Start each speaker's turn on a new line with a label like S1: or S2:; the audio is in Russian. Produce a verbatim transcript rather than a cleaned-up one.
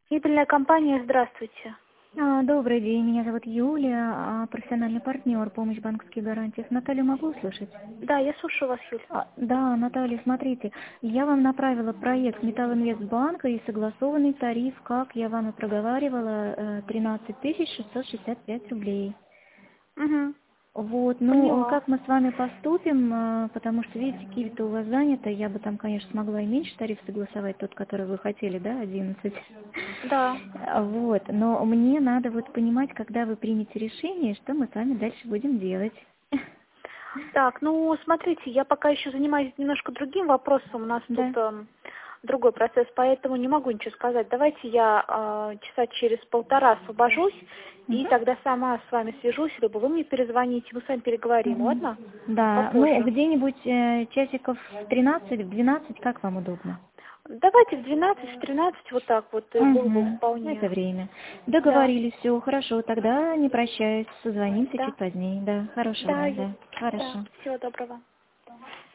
S1: Мебельная компания, здравствуйте.
S2: А, Добрый день, меня зовут Юлия, а, профессиональный партнер, помощь банковских гарантий. Наталью могу услышать?
S1: Да, я слушаю вас, Юль.
S2: А, да, Наталья, смотрите, я вам направила проект Металлинвестбанка и согласованный тариф, как я вам и проговаривала, э, тринадцать тысяч шестьсот шестьдесят пять рублей.
S1: Угу.
S2: Вот, ну,
S1: Поняла.
S2: как мы с вами поступим, э, потому что, видите, Киви-то у вас занято, я бы там, конечно, смогла и меньше тариф согласовать, тот, который вы хотели, да, одиннадцать.
S1: Да.
S2: А, Вот, но мне надо вот понимать, когда вы примете решение, что мы с вами дальше будем делать.
S1: Так, ну, смотрите, я пока еще занимаюсь немножко другим вопросом, у нас тут
S2: Да.
S1: эм, другой процесс, поэтому не могу ничего сказать. Давайте я э, часа через полтора освобожусь, и
S2: Мгм.
S1: тогда сама с вами свяжусь, либо вы мне перезвоните, мы с вами переговорим,
S2: Мгм.
S1: ладно?
S2: Да, ну,
S1: Попозже.
S2: где-нибудь э, часиков в тринадцать, в двенадцать, как вам удобно?
S1: Давайте в двенадцать, в тринадцать вот так вот, и было бы
S2: Угу,
S1: вполне.
S2: это время.
S1: Да,
S2: Договорились, все, хорошо, тогда не прощаюсь, созвонимся
S1: да,
S2: чуть позднее, да, хорошего
S1: да,
S2: дня,
S1: Ю-
S2: да,
S1: да,
S2: хорошо.
S1: всего доброго.